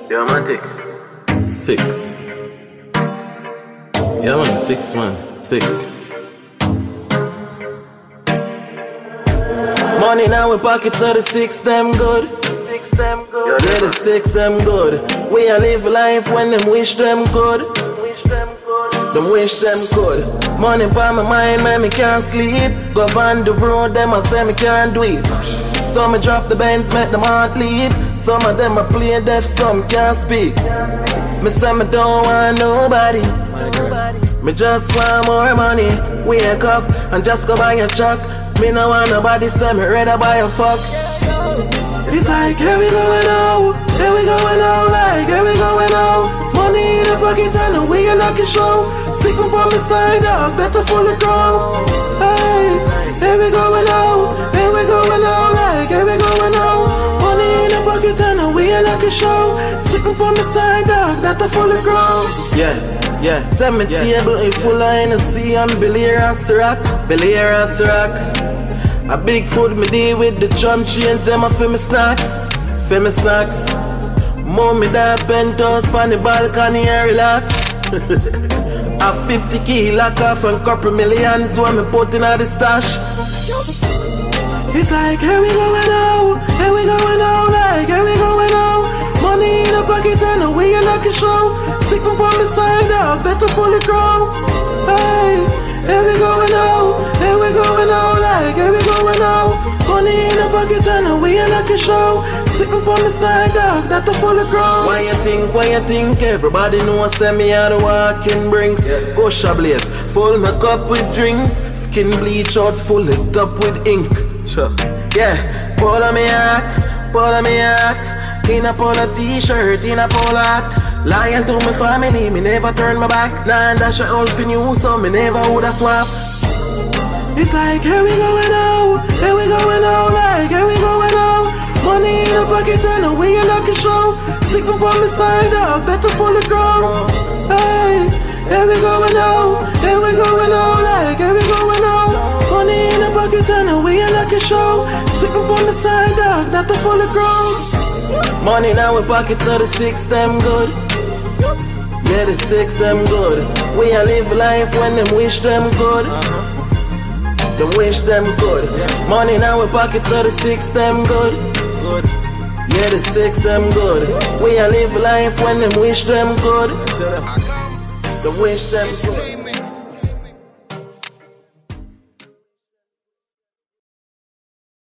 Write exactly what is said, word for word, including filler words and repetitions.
Yeah, man, take. Six. Yeah, man, six, man. Six. Money now in pockets, so the six them good. Six them good. Yeah, the six them good. We a live life when them wish them good. Wish them good. Them wish them good. Money by my mind, man, me can't sleep. Go on the road, them I say me can't do it. Some me drop the Benz, make them heart leap. Some of them I play deaf, some can't speak. Me say me don't want nobody. Me just want more money. Wake up and just go buy a truck. Me no want nobody say me ready buy a fuck. It's like here we going now, here we going now, like here we going now. Money in the pocket and we a lucky show. Sitting by my side, dog, better full of ground. Hey, here we going now, here we going now, like here we going now. Money in the pocket and we a lucky show. Sitting by my side, dog, better full of ground. Yeah. Yeah, send me Yeah. table in full of Hennessy and Belair and Ciroc, Belair and Ciroc. A big food me deal with the drum chains, them a for me snacks, for me snacks. Mommy that penthouse on the balcony and relax. A fifty key lock off and couple millions when me put in the stash. It's like here we going now, here we going now, like here we going now. Money in the pocket and we a lucky show. Sitting by my side, dog, better fully grow. Hey, here we going now, here we going now, like here we going now. Money in the pocket and we a lucky show. Sitting by my side, dog, better fully grow. Why you think, why you think everybody know send me out of walking brinks? Yeah. Go Chablis, full my cup with drinks. Skin bleach out, full it up with ink. Sure. Yeah, pull on me hat, pull on me hat. In a polo t-shirt, in a polo hat. Loyal to my family, me never turn my back. Nah, dash a all for you, so me never woulda swap. It's like here we going now, here we going now, like here we going now. Money in the pocket and we a lucky show. Sitting by my side, dog, better fully grow. Hey, here we going now, here we going now, like here we going now. Money in the pocket and we a lucky show. Sitting by my side, dog, better fully grow. Money now in pockets, so the six them good. Yeah, the six them good. We a live life when them wish them good. Them wish them good. Money now in pockets, so the six them good. Yeah, the six them good. We a live life when them wish them good. Them wish them good.